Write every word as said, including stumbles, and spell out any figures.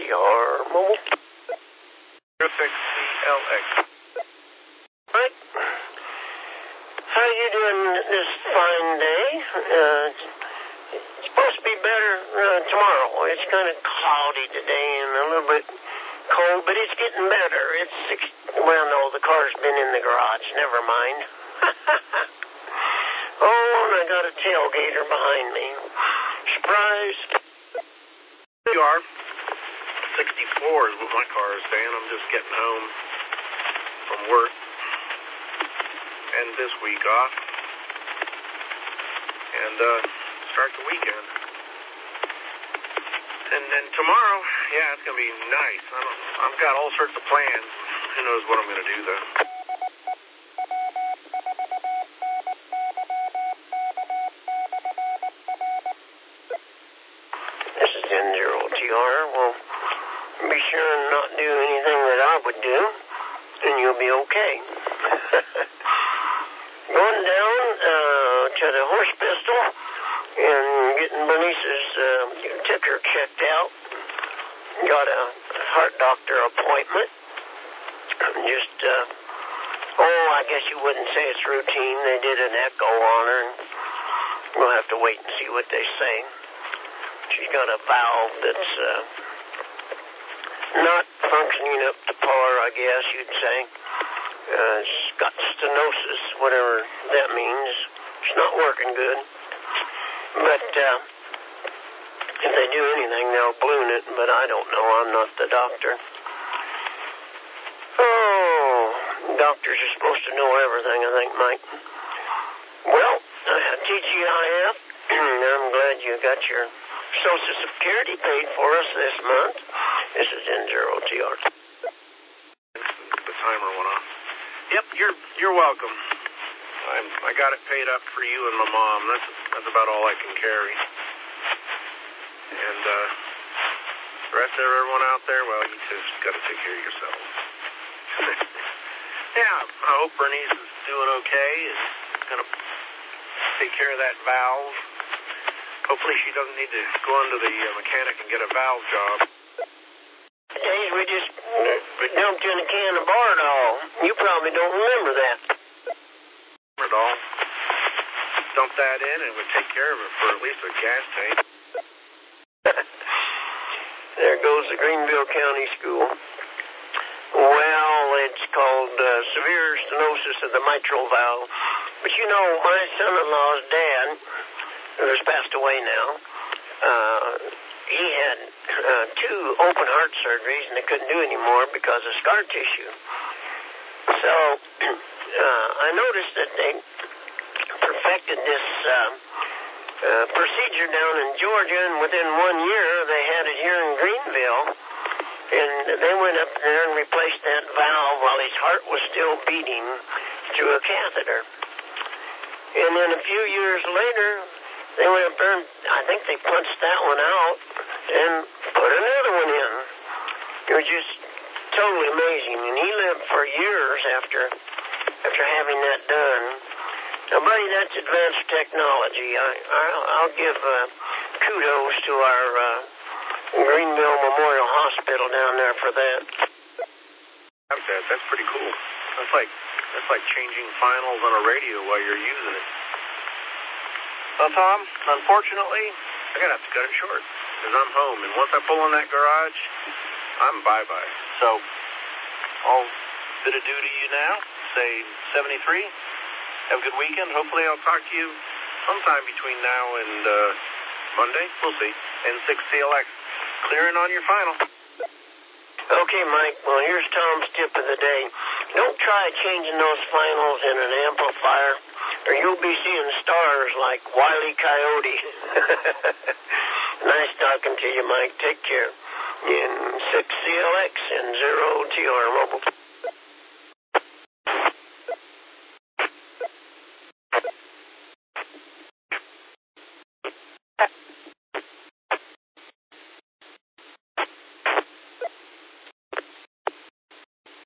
R Mobile. Terrific C L X. Mike, how you doing this fine day? Uh, it's supposed to be better uh, tomorrow. It's kind of cloudy today and a little bit cold, but it's getting better. It's six, well, no, the car's been in the garage. Never mind. Oh, and I got a tailgater behind me. Surprise. You are. sixty-four is what my car is saying. I'm just getting home from work and this week off and uh, start the weekend. And then tomorrow, yeah, it's going to be nice. I'm, I've got all sorts of plans. Who knows what I'm going to do, though. This is N zero T R. Well, be sure and not do anything that I would do, and you'll be okay. Going down uh, to the horse pistol and getting Bernice's uh, ticker checked out. Got a heart doctor appointment. Just, uh, oh, I guess you wouldn't say it's routine. They did an echo on her, and we'll have to wait and see what they say. She's got a valve that's uh, not functioning up to par, I guess you'd say. Uh, she's got stenosis, whatever that means. It's not working good. But uh, if they do anything, they'll balloon it, but I don't know. I'm not the doctor. Oh, doctors are supposed to know everything, I think, Mike. Well, I had T G I F, and I'm glad you got your Social Security paid for us this month. This is N zero T R. The timer went off. Yep, you're you're welcome. I'm, I got it paid up for you and my mom. That's that's about all I can carry. And uh, the rest of everyone out there, well, you just got to take care of yourselves. Yeah, I hope Bernice is doing okay. Is going to take care of that valve. Hopefully she doesn't need to go into the uh, mechanic and get a valve job. Days we just dumped in a can of Bardol. You probably don't remember that. Bardol. Dump that in and it would take care of it for at least a gas tank. There goes the Greenville County School. Well, it's called uh, severe stenosis of the mitral valve. But you know, my son-in-law's dad, who has passed away now, uh, he had uh, two open heart surgeries and they couldn't do anymore because of scar tissue. So uh, I noticed that they perfected this uh, uh, procedure down in Georgia, and within one year they had it here in Greenville. And they went up there and replaced that valve while his heart was still beating through a catheter. And then a few years later, they went up there and I think they punched that one out and put another one in. It was just totally amazing. And he lived for years after after having that done. Now, buddy, that's advanced technology. I, I'll, I'll give uh, kudos to our uh, Greenville Memorial Hospital down there for that. That's, that's pretty cool. That's like that's like changing finals on a radio while you're using it. Well, Tom, unfortunately, I'm going to have to cut it short because I'm home. And once I pull in that garage, I'm bye-bye. So I'll bid adieu to you now. Say seventy-three. Have a good weekend. Hopefully I'll talk to you sometime between now and uh, Monday. We'll see. N six C L X. Clearing on your final. Okay, Mike. Well, here's Tom's tip of the day. Don't try changing those finals in an amplifier, or you'll be seeing stars like Wile E. Coyote. Nice talking to you, Mike. Take care. In six C L X and zero T R Mobile.